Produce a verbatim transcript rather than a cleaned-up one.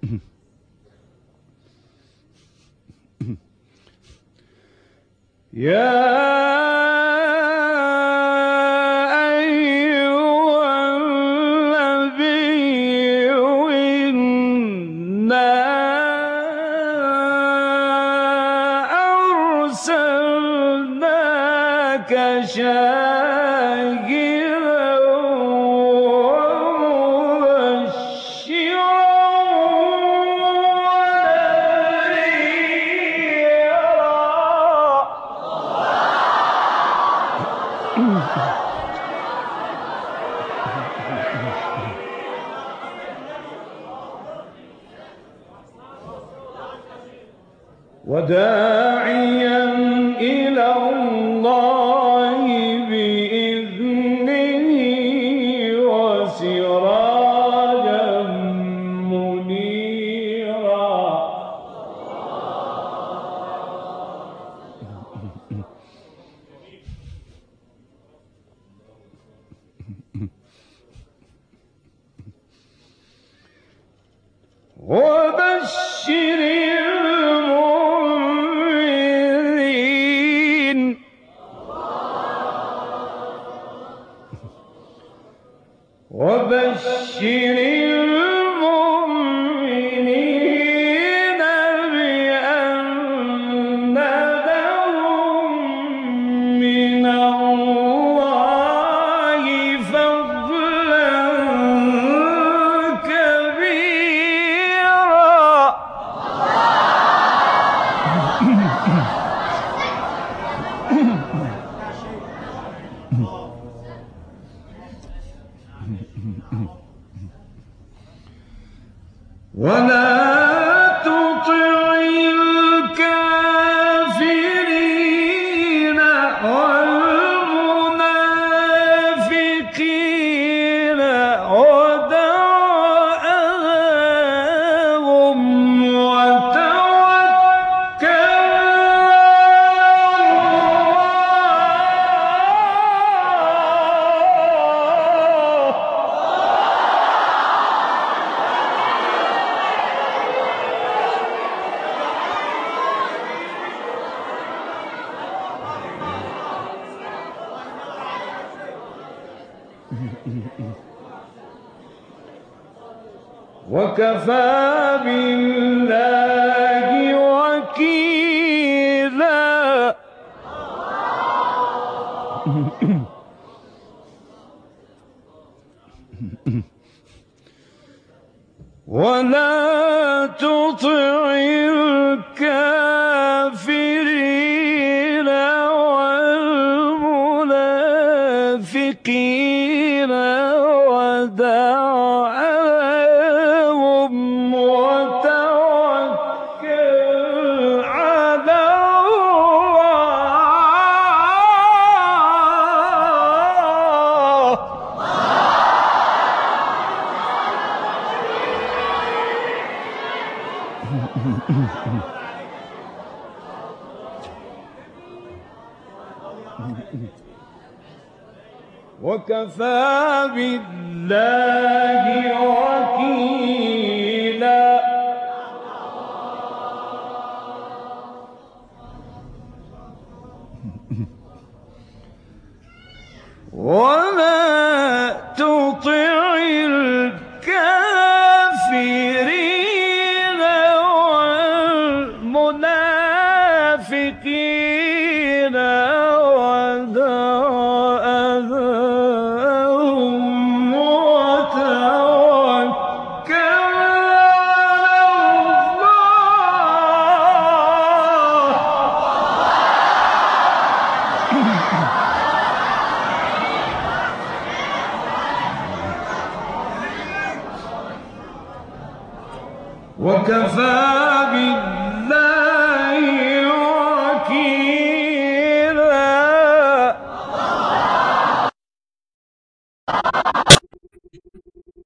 يا أيها النبي إنا أرسلناك شاهدا ومبشرا وداعيا إلى الله بإذنه وسراجا منيرا. وبشر المؤمنين وبشر المؤمنين بأن لهم من الله فضلا كبيرا. ولا تطع الكافرين والمنافقين ودع أذاهم وتوكل وكفى بالله وكيلا. ولا تطع الكافرين والمنافقين ودع أذاهم وتوكل على الله. وكفى بالله وكيلا. ولا تطع الكافرين والمنافقين ودع أذاهم وتوكل على الله. وكفى